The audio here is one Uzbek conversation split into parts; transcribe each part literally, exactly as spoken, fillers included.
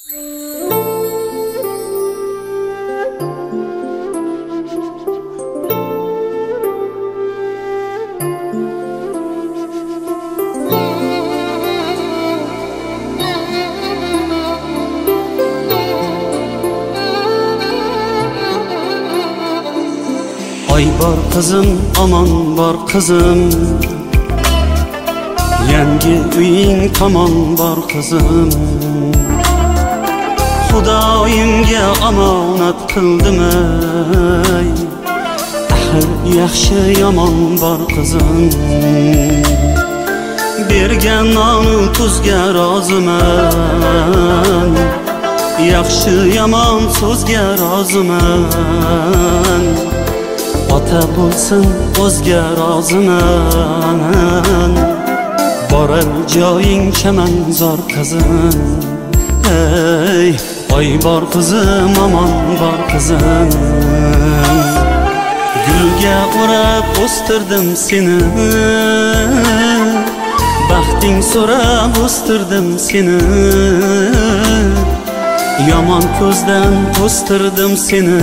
Oy bor qizim, omon bor qizim, yangi uying tomon bor qizim. Xudoyimga omonat qildim ey, axir yaxshi yomon bor qizim. Bergan nonu tuzga roziman, yaxshi yomon so'zga roziman. Ota bo'lsin o'zga roziman, borar joying chamanzor qizim. Ey oy bor qizim, omon bor qizim, gulga o'rab o'stirdim seni, baxting so'rab o'stirdim seni. Yomon ko'zdan to'stirdim seni,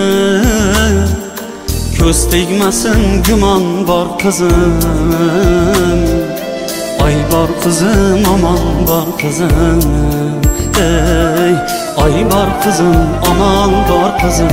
ko'z tegmasin gumon bor qizim. Oy bor qizim, omon bor qizim, ey oy bor qizim, omon bor qizim.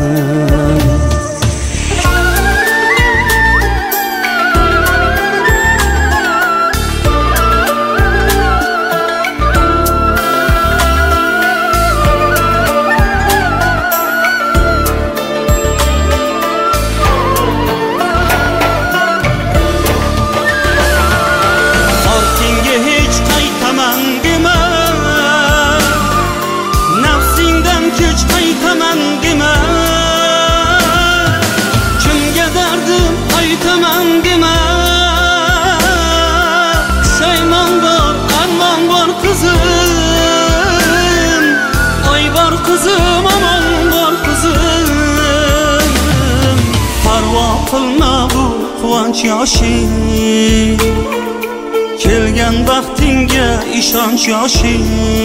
Qilma bu quvonch yoshi, kelgan baxtingga ishonch yoshi.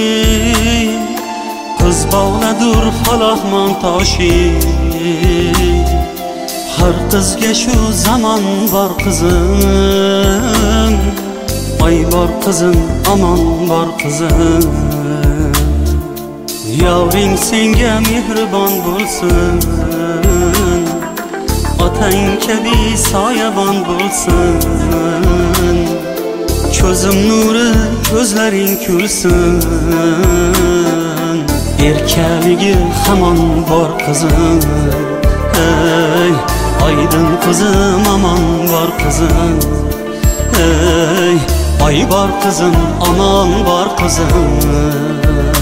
Qiz bog'ladur falahmon toshi, har qizga shu zamon bor qizim. Oy bor qizim, omon bor qizim, yoring senga mehribon bo'lsin, otang kabi soyabon bo'lsin. Ko'zim nuri, ko'zlaring kulsin, erkaligi hamon bor qizim. Ey oydin qizim, omon bor qizim, ey oy bor qizim, omon bor qizim.